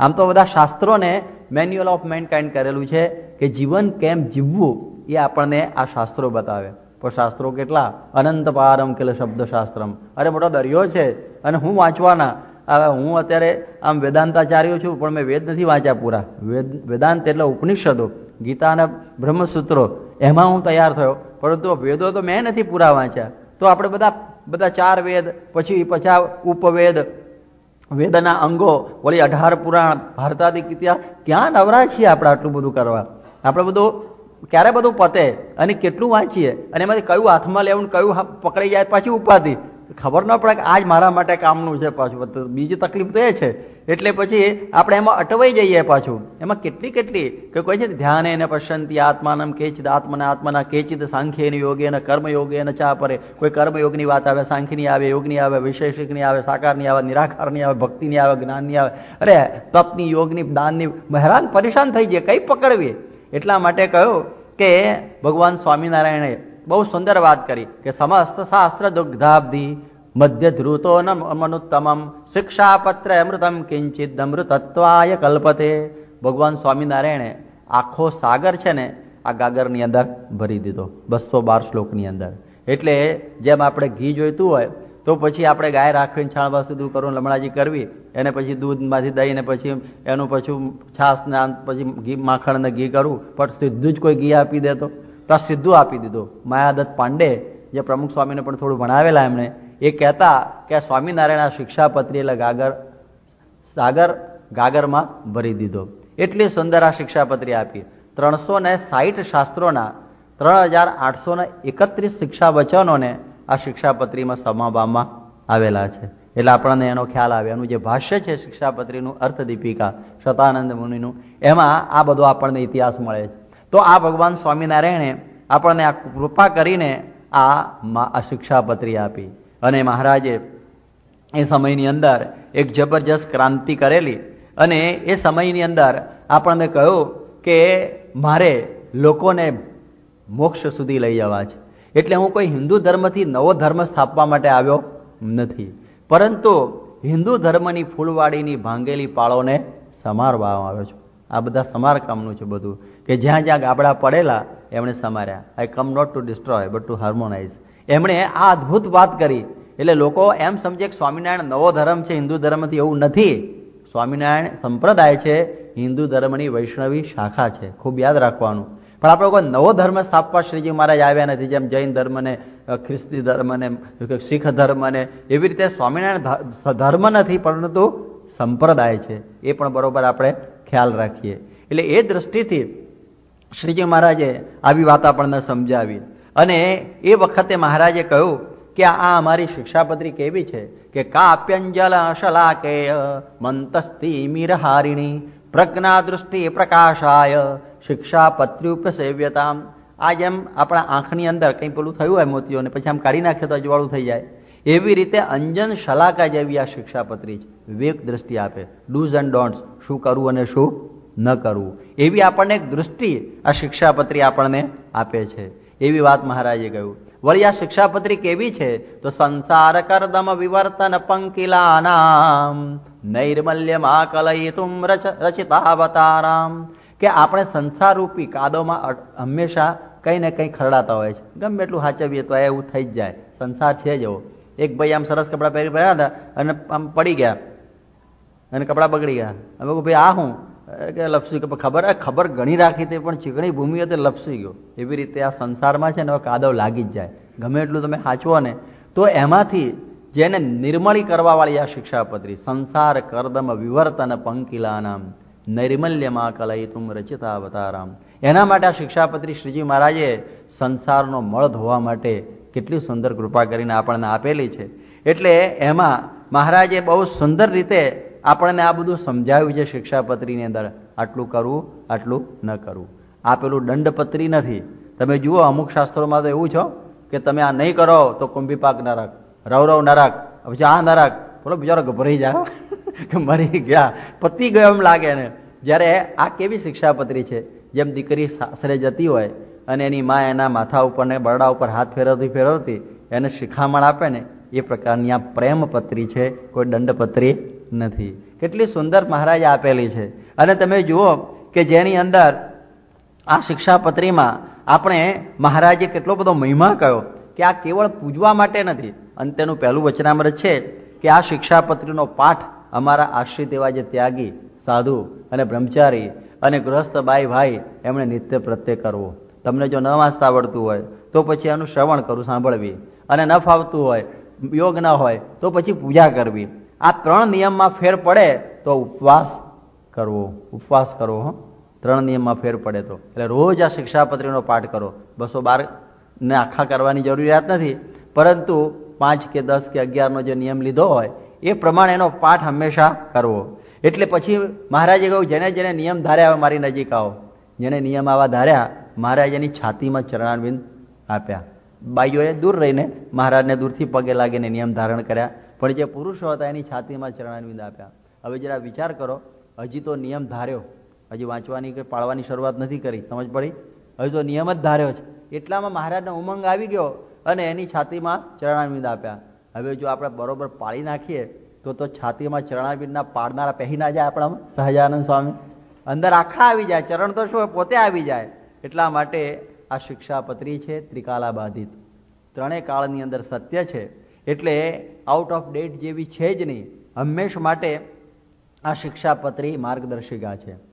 આમ તો બધા શાસ્ત્રોને મેન્યુઅલ ઓફ મેનકાઇન્ડ કરેલું છે કે જીવન કેમ જીવવું એ આપણને આ શાસ્ત્રો બતાવે. પણ શાસ્ત્રો કેટલા? અનંત પારમ કિલ શબ્દ શાસ્ત્રમ. અરે મોટો દરિયો છે અને હું વાંચવાના. હવે હું અત્યારે આમ વેદાંતાચાર્ય છું, પણ મેં વેદ નથી વાંચ્યા પૂરા. વેદાંત એટલે ઉપનિષદો, ગીતા અને બ્રહ્મસૂત્રો, એમાં હું તૈયાર થયો, પરંતુ વેદો તો મેં નથી પૂરા વાંચ્યા. તો આપણે બધા 4 વેદ, પછી 50 ઉપવેદ, વેદના અંગો, વળી 18 પુરાણ, ભારતાદિક ઇતિહાસ, ક્યાં નવરા છીએ આપણે આટલું બધું કરવા? આપણે બધું ક્યારે બધું પતે અને કેટલું વાંચીએ, અને એમાંથી કયું હાથમાં લેવું, કયું પકડી જાય, પાછી ઉપાધિ ખબર ન પડે કે આજ મારા માટે કામનું છે. પાછું બીજી તકલીફ તો એ છે. એટલે પછી આપણે એમાં અટવાઈ જઈએ. પાછું એમાં કેટલી કે કોઈ છે ધ્યાન એને પશ્યંતી આત્માનમ કેચિત આત્મના કેચિત સાંખ્ય યોગેન કર્મયોગેન ચા પરે. કોઈ કર્મયોગની વાત આવે, સાંખ્યની આવે, યોગની આવે, વૈશેષિકની આવે, સાકારની આવે, નિરાકારની આવે, ભક્તિની આવે, જ્ઞાનની આવે, અરે તપની, યોગની, દાનની, હેરાન પરેશાન થઈ જાય, કઈ પકડવી. એટલા માટે કહ્યું કે ભગવાન સ્વામિનારાયણે બહુ સુંદર વાત કરી કે સમસ્ત શાસ્ત્ર દુગ્ધાબ્ધિ મધ્ય ધ્રુતો મનુત્તમમ શિક્ષાપત્ર અમૃતમ કિંચિત અમૃતત્વાય કલ્પતે. ભગવાન સ્વામિનારાયણે આખો સાગર છે ને આ ગાગરની અંદર ભરી દીધો 212 શ્લોકની અંદર. એટલે જેમ આપણે ઘી જોઈતું હોય તો પછી આપણે ગાય રાખવીને છાણવા સીધું કરવું, લમણાજી કરવી, એને પછી દૂધમાંથી દહીં ને પછી એનું પછી છાસ ને પછી ઘી, માખણ ને ઘી કરવું, પણ સીધું જ કોઈ ઘી આપી દે તો સીધું આપી દીધું. માયાદત્ત પાંડે, જે પ્રમુખ સ્વામીને પણ થોડું ભણાવેલા, એમણે એ કહેતા કે સ્વામિનારાયણ શિક્ષાપત્રી એટલે સાગર ગાગરમાં ભરી દીધો. એટલી સુંદર આ શિક્ષાપત્રી આપી. 360 શાસ્ત્રોના 3831 શિક્ષા વચનોને આ શિક્ષાપત્રીમાં સમાવવામાં આવેલા છે. એટલે આપણને એનો ખ્યાલ આવે. એનું જે ભાષ્ય છે શિક્ષાપત્રીનું, અર્થદીપિકા શતાનંદ મુનિનું, એમાં આ બધો આપણને ઇતિહાસ મળે છે. તો આ ભગવાન સ્વામિનારાયણે આપણને આ કૃપા કરીને આ શિક્ષાપત્રી આપી. અને મહારાજે એ સમયની અંદર એક જબરજસ્ત ક્રાંતિ કરેલી. અને એ સમયની અંદર આપણને કહ્યું કે મારે લોકોને મોક્ષ સુધી લઈ જવા છે. એટલે હું કોઈ હિન્દુ ધર્મથી નવો ધર્મ સ્થાપવા માટે આવ્યો નથી, પરંતુ હિન્દુ ધર્મની ફૂલવાડીની ભાંગેલી પાળોને સમારવા આવ્યો છું. આ બધા સમારકામનું છે બધું, કે જ્યાં જ્યાં ગાબડા પડેલા એમણે સમાર્યા. I come not to destroy but to harmonise. એમણે આ અદભુત વાત કરી. એટલે લોકો એમ સમજે કે સ્વામિનારાયણ નવો ધર્મ છે હિન્દુ ધર્મથી. એવું નથી. સ્વામિનારાયણ સંપ્રદાય છે, હિન્દુ ધર્મની વૈષ્ણવી શાખા છે. ખૂબ યાદ રાખવાનું. પણ આપણે કોઈ નવો ધર્મ સ્થાપવા શ્રીજી મહારાજ આવ્યા નથી. જેમ જૈન ધર્મને, ખ્રિસ્તી ધર્મને, શીખ ધર્મને, એવી રીતે સ્વામિનારાયણ ધર્મ નથી, પરંતુ સંપ્રદાય છે. એ પણ બરોબર આપણે ખ્યાલ રાખીએ. એટલે એ દ્રષ્ટિથી શ્રીજી મહારાજે આવી વાત આપણને સમજાવી. અને એ વખતે મહારાજે કહ્યું કે આ અમારી શિક્ષાપત્રી કેવી છે કે કાપ્યંજલ શલાકેય મંતસ્તિમિરહારિણી પ્રજ્ઞા દૃષ્ટિ પ્રકાશાય શિક્ષાપત્ર્યુપસેવ્યતામ. આ જેમ આપણા આંખની અંદર કંઈ પેલું થયું હોય મોતીઓને, પછી આમ કાઢી નાખીએ તો અજવાળું થઈ જાય, એવી રીતે અંજન શલાકા જેવી આ શિક્ષાપત્રી છે. વિવેક દ્રષ્ટિ આપે, ડૂઝ એન્ડ ડોન્ટ્સ, શું કરવું અને શું ન કરવું, એવી આપણને એક દૃષ્ટિ આ શિક્ષાપત્રી આપણને આપે છે. એવી વાત મહારાજે કહ્યું. વળી આ શિક્ષાપત્રી કેવી છે તો સંસાર કરદમ વિવર્તન પંકિલાનામ નૈર્મલ્યમ આકલયિતુમ રચિતાવતારામ. કે આપણે સંસાર રૂપી કાદોમાં હંમેશા કંઈ ને કંઈ ખરડાતા હોય છે. ગમે એટલું સાચવીએ તો એવું થઈ જ જાય. સંસાર છે જ એવો. એક ભાઈ આમ સરસ કપડાં પહેરી પહેર્યા હતા અને આમ પડી ગયા અને કપડાં બગડી ગયા. હવે ભાઈ આ હું કે લપસી, ખબર ઘણી રાખી તે પણ ચીકણી ભૂમિ હતી, લપસી ગયો. એવી રીતે આ સંસારમાં છે ને કાદવ લાગી જ જાય. ગમે એટલું તમે સાચવો ને તો એમાંથી જેને નિર્મળી કરવા વાળી આ શિક્ષાપત્રી, સંસાર કરદમ વિવર્તન પંકિલાનામ નૈર્મલ્યમાં કલયિતુમ રચિતા અવતારામ. એના માટે આ શિક્ષાપત્રી શ્રીજી મહારાજે સંસારનો મળ ધોવા માટે કેટલી સુંદર કૃપા કરીને આપણને આપેલી છે. એટલે એમાં મહારાજે બહુ સુંદર રીતે આપણને આ બધું સમજાવ્યું છે શિક્ષાપત્રીની અંદર. આટલું કરવું, આટલું ન કરવું. આ પેલું દંડપત્રી નથી. તમે જુઓ અમુક શાસ્ત્રોમાં તો એવું છો કે તમે આ નહીં કરો તો કુંભીપાક નરક, રવરવ નરક, પછી આ નરક. બોલો બિચારો ગભરાઈ જાય કે મરી ગયા, પતી ગયો એમ લાગે ને. જ્યારે આ કેવી શિક્ષાપત્રી છે, જેમ દીકરી સાસરે જતી હોય અને એની મા એના માથા ઉપર ને બરડા ઉપર હાથ ફેરવતી એને શિખામણ આપે ને, એ પ્રકારની આ પ્રેમપત્રી છે, કોઈ દંડપત્રી નથી. કેટલી સુંદર મહારાજે આપેલી છે. અને તમે જુઓ કે જેની અંદર આ શિક્ષાપત્રીમાં આપણે મહારાજે કેટલો બધો મહિમા કહ્યો કે આ કેવળ પૂજવા માટે નથી. અંતેનું પહેલું વચનામૃત છે કે આ શિક્ષાપત્રીનો પાઠ અમારા આશ્રિત એવા જે ત્યાગી સાધુ અને બ્રહ્મચારી અને ગૃહસ્થ બાઈ ભાઈ એમણે નિત્ય પ્રત્યે કરવો. તમને જો ન વાંચતા આવડતું હોય તો પછી એનું શ્રવણ કરવું, સાંભળવી, અને ન ફાવતું હોય, યોગ ન હોય તો પછી પૂજા કરવી. આ 3 નિયમમાં ફેર પડે તો ઉપવાસ કરવો. 3 નિયમમાં ફેર પડે તો એટલે રોજ આ શિક્ષાપત્રીનો પાઠ કરો. 212 ને આખા કરવાની જરૂરિયાત નથી, પરંતુ 5 કે 10 કે 11નો જે નિયમ લીધો હોય એ પ્રમાણે એનો પાઠ હંમેશા કરવો. એટલે પછી મહારાજે કહ્યું, જેને જેને નિયમ ધાર્યા મારી નજીક આવો. જેને નિયમ આવા ધાર્યા મહારાજ એની છાતીમાં ચરણારવિંદ આપ્યા. બાઈઓએ દૂર રહીને મહારાજને દૂરથી પગે લાગીને નિયમ ધારણ કર્યા, પણ જે પુરુષો હતા એની છાતીમાં ચરણારવિંદ આપ્યા. હવે જરા વિચાર કરો, હજી તો નિયમ ધાર્યો, હજી વાંચવાની કે પાળવાની શરૂઆત નથી કરી, સમજ પડી? હજી તો નિયમ જ ધાર્યો છે. એટલામાં મહારાજને ઉમંગ આવી ગયો અને એની છાતીમાં ચરણારવિંદ આપ્યા. હવે જો આપણે બરોબર પાળી નાખીએ તો છાતીમાં ચરણારવિંદના પાડનારા પહેરી ના જાય આપણામાં? સહજાનંદ સ્વામી અંદર આખા આવી જાય, ચરણ તો શું પોતે આવી જાય. એટલા માટે આ શિક્ષાપત્રી છે ત્રિકાલા બાધિત, 3 કાળની અંદર સત્ય છે. એટલે આઉટ ઓફ ડેટ જેવી છે જ નહીં. હંમેશ માટે આ શિક્ષાપત્રી માર્ગદર્શિકા છે.